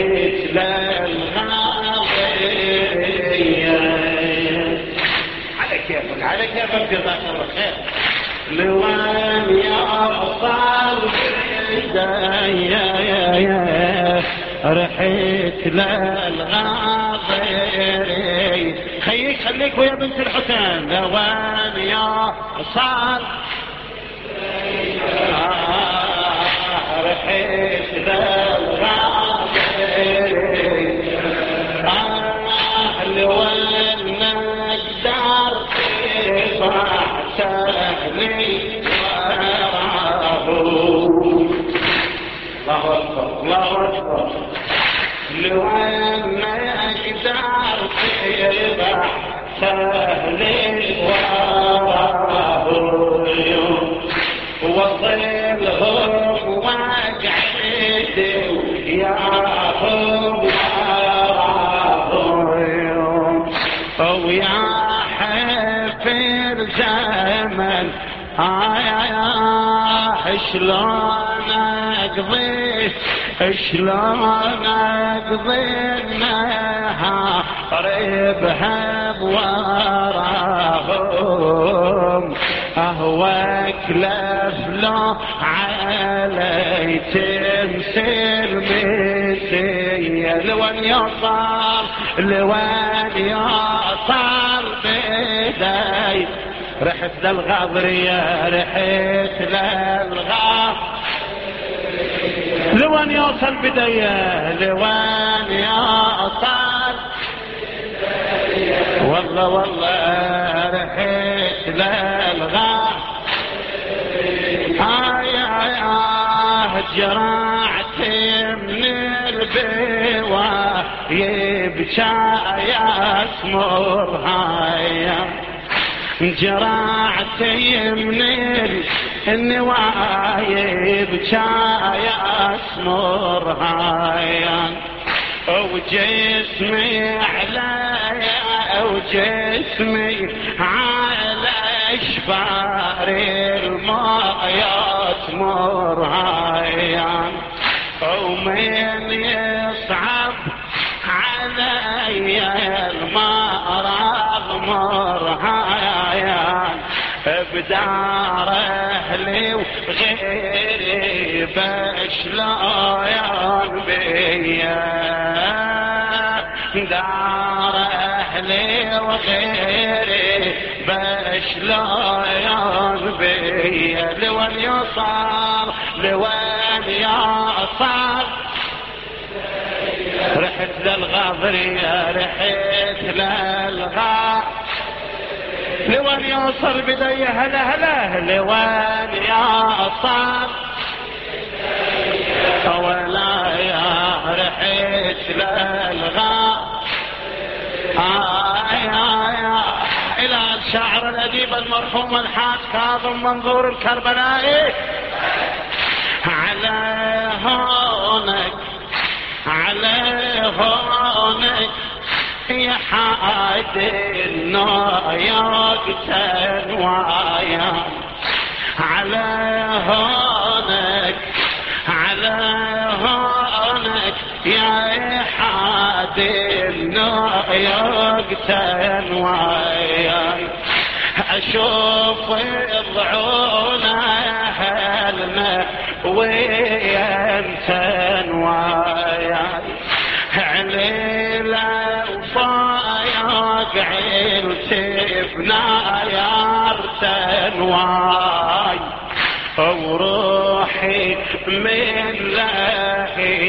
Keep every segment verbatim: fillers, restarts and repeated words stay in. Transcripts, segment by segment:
رحت للغاضرية. على كيفك على كيفك جزاك الله خير. لوين يوصل بداية رحت للغاضرية. خليك خليك ويا بنت الحسين. لوين يوصل رحت للغاضرية. لوين نقدر تفرح سهلي وراه. الله أكبر الله أكبر. لوين نقدر تفرح سهلي وراه. وظلهم وقعدي وياهم وراهم. ويا حفر زمن آه شلون اقضي شلون اقضي النهار بهم وراهم. اهواك لفلو علي تمثل مثيل. لوين يوصل لوين يوصل بداي رحت للغاضرية رحت للغاضرية. لوين يوصل بداية لوين يوصل والله والله رحت للغاضرية. آي آي آه جرعت من البوا يبكى يا اسمر هاي. جرعت من النوايب يا اسمر هاي. وجسمي علي وجسمي على اشفار المايات مر هاي. ومن يصعب علي المرض مر هاي. بدار اهلي وغيري بشلايان بيا. دار اهلي وغيري بشلايان بيا. لوين يوصل لوين يوصل رحت للغاضرية رحت للغاضرية. لوين يوصل بداية هلا هلا. لوين يوصل ولا يا رحت للغاضرية. إلى الشاعر الأديب المرحوم الحاج كاظم منظور الكربلائي. على هونك على هونك يا حاد النايق تنوايا. على هونك على هونك يا حاد النايق تنوايا. اشوف الضعون اهلنا وين تنوايا. عليلا وفايق عيلتي بنايار تنواي. وروحي من لهي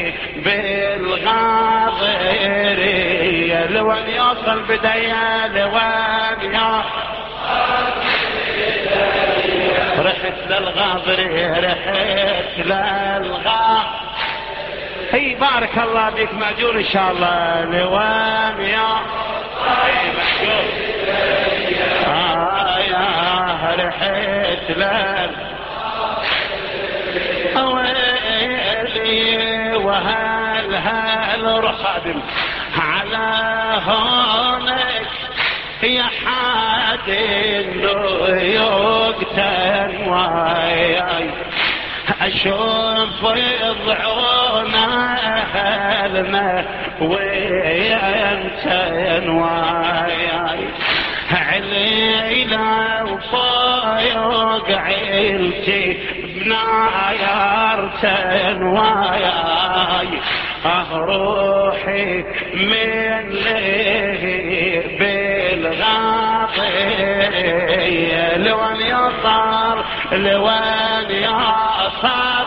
بالغاضرية. لوين يوصل بداية لوين يوصل رحت للغاضرية رحت للغاضرية. هي بارك الله بك مأجور ان شاء الله. لوين يا مأجور آه يا رحت لل ويلي وهل هل رخادم. على هونك يا حاد النيوك تنواي. اشوف يضعون اهلنا وينتين وياي علينا وفوق عيلتي بنايرتين وياي روحي من ليه بالغاضية لوين يصار لوين يصار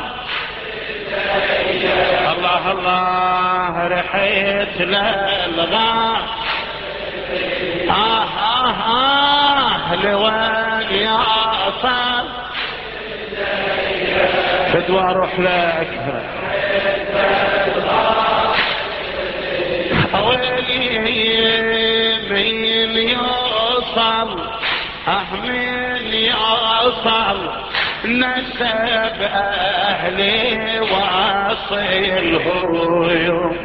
الله الله رحيت للغا آه آه آه لوين يصار بدو اروح لك ويلي من يوصل أهمل يوصل نسب أهلي واصلهم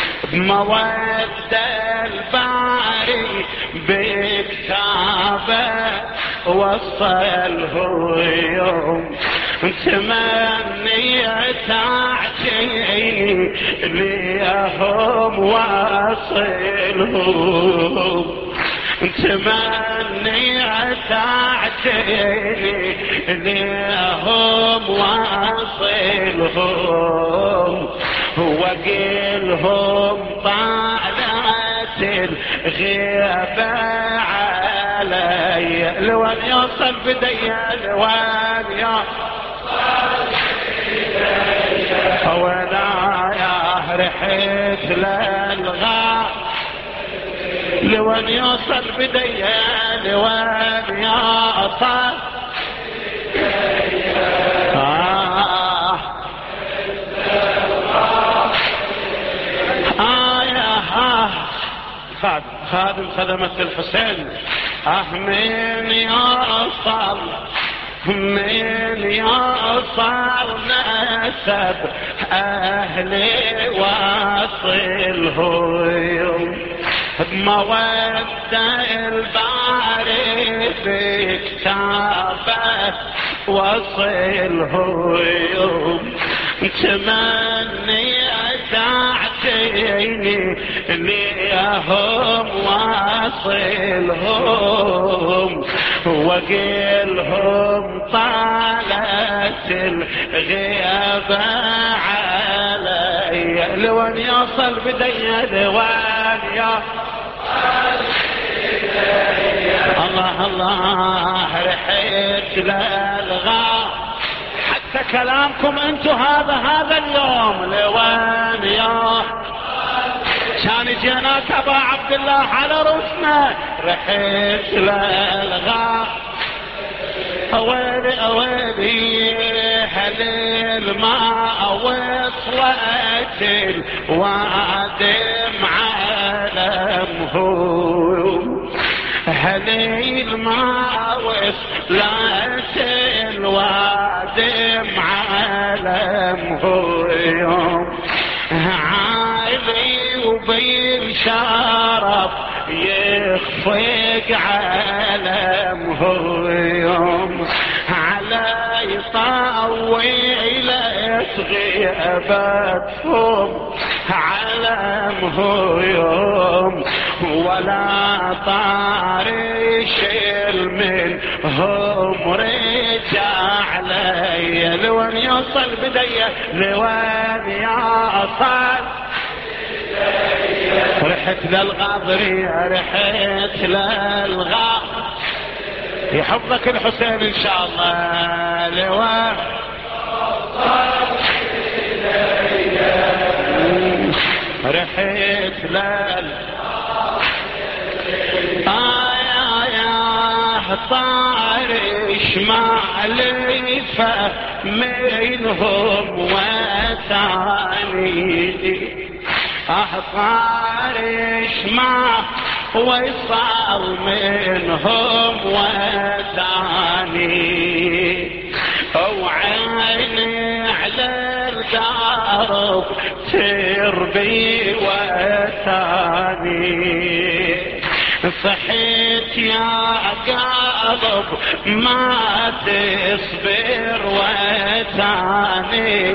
بمودة الباري بكتابه وصله يوم تمنيت اعتني ليهم واصلهم تمنيت اعتني ليهم واصلهم وقلهم طالت الغيبة علي لوين يوصل بدي لوين يوصل وانا يا رحت للغا لوين يوصل بدي لوين يوصل آه آه يا آه خادم خادم خدمة الحسين آه من يوصل من يوصل نسب أهلي واصلهم بمودة الباري بكتابه وصلهم تمني تعتيني ليهم واصلهم وقلهم طالت الغيابة علي لوين يوصل بدي لوين يوصل الله الله رحت للغا حتى كلامكم انتو هذا هذا اليوم لوين يوصل كان جيناك ابا عبد الله على رسنا رحت للغا اويلي اويلي هليل ما وصلت الوادم عالمهم هليل ما وصلت الوادم عالمهم عالي وبالشرف يخفق عالمهم يوم على يطاويلة غيابتهم عالمهم يوم ولا طارش منهم رجع لي لوين يوصل بدي لوين يوصل رحت للغاضري رحت للغا يحفظك الحسين ان شاء الله لوين رحت لل آه يا يا طارش معلفة منهم وثاني أحطارش ما ويصال منهم وثاني وعيني على الدرب تربي وثاني صحيت يا قلب ما تصبر وثاني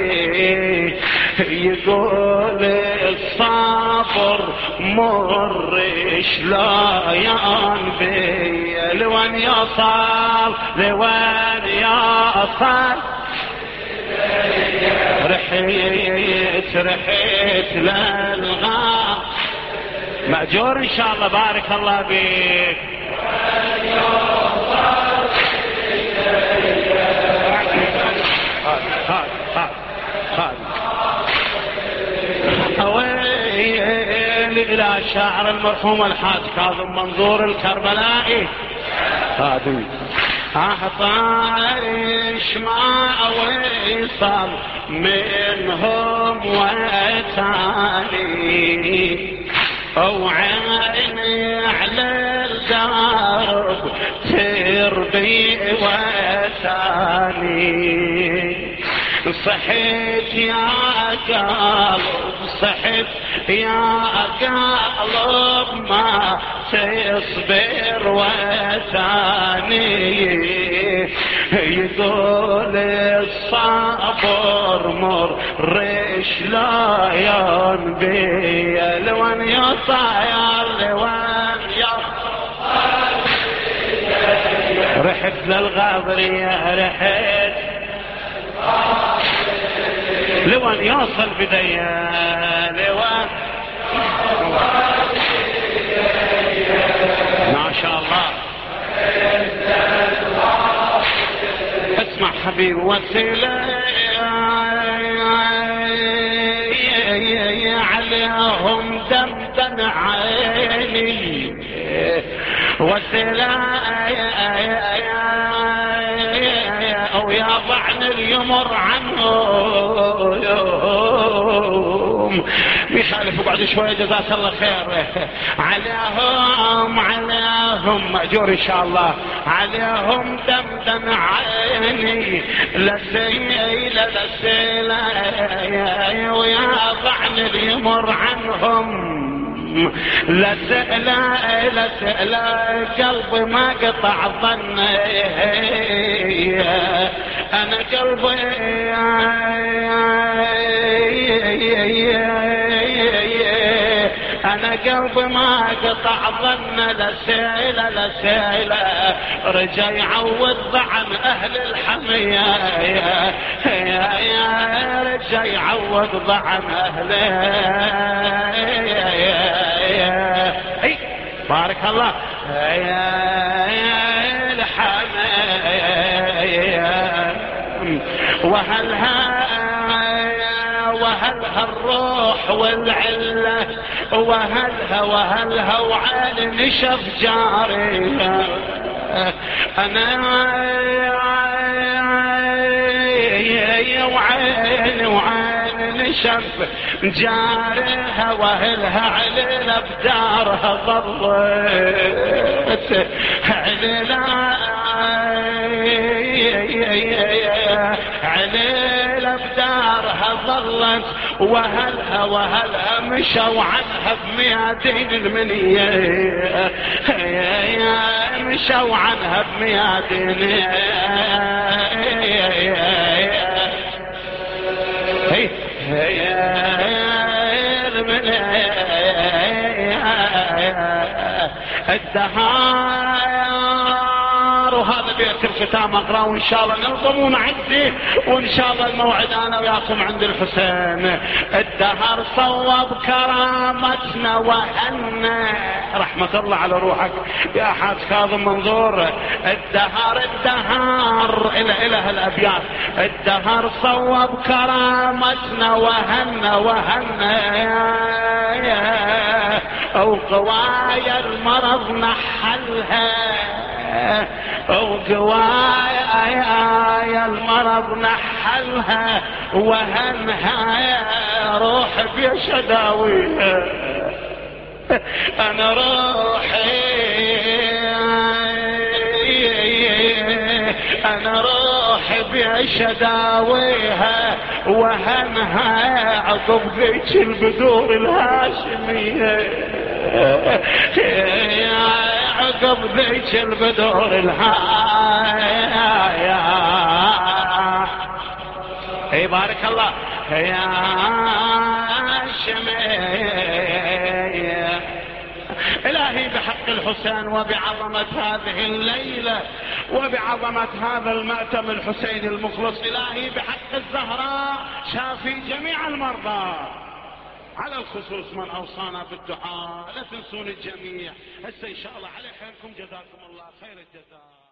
يقول الصبر مر شلون بي لوين يوصل لوين يوصل رحيت رحيت للغاب مأجور إن شاء الله بارك الله بك هاد هاد هاد ويلي إلى الشاعر المرحوم الحاج كاظم منظور الكربلائي هادي أحطاش ما وصل منهم وتاني وعيني على الدرب تربي وثاني صحيت يا قلب صحيت يا قلب ما تصبر وثاني يقول الصبر مر شلون بي لوين يطير لوين يطير رحت للغابرية رحت لوين يوصل بداية لوين ما شاء الله اسمع حبيبي وسيلة عليهم دمدم عيني وسيلة او يضعن اليمر عنهم بيخالف بعد شوية جزاك الله خير عليهم عليهم مأجور ان شاء الله عليهم دمدم عيني لسيلة لسيلة ويضعن اليمر عنهم لسئلة لسئلة قلبي ما قطع ظني أنا قلبي أنا قلبي ما قطع ظن لسيلة لسيلة رجع يعوض عن أهل الحمية رجع يعوض عن أهله بارك الله الحمية وهلها وهلها الروح والعلة وهلها وهلها وعين نشف جاري أنا وعين وعين نشف جارها وهلها علينا بدارها ظلت علينا علينا بدارها ظلت وهلها وهلها مشوا عنها بميادين المنية مشوا عنها بميادين هي الدهار وهذا بيت الختام اقراه وان شاء الله نلقمون عندي وان شاء الله الموعد انا وياكم عند الحسين. الدهر صوب كرامتنا وهنا رحمة الله على روحك يا حاج كاظم منظور. الدهر الدهر الى اله الابيات. الدهر صوب كرامتنا وهنا وهنا او قوايا المرض نحلها او قوايا المرض نحلها وهنها روح بيشداويها انا روحي انا روحي بيشداويها وهنها عقب ذيك البذور الهاشمية عقب ذيك البذور الهاشمية اي بارك الله يا شميع. إلهي بحق الحسين وبعظمة هذه الليلة وبعظمة هذا المأتم الحسين المخلص، إلهي بحق الزهراء شافي جميع المرضى، على الخصوص من أوصانا بالدعاء. لا تنسون الجميع. هسه إن شاء الله على خيركم، جزاكم الله خير الجزاء.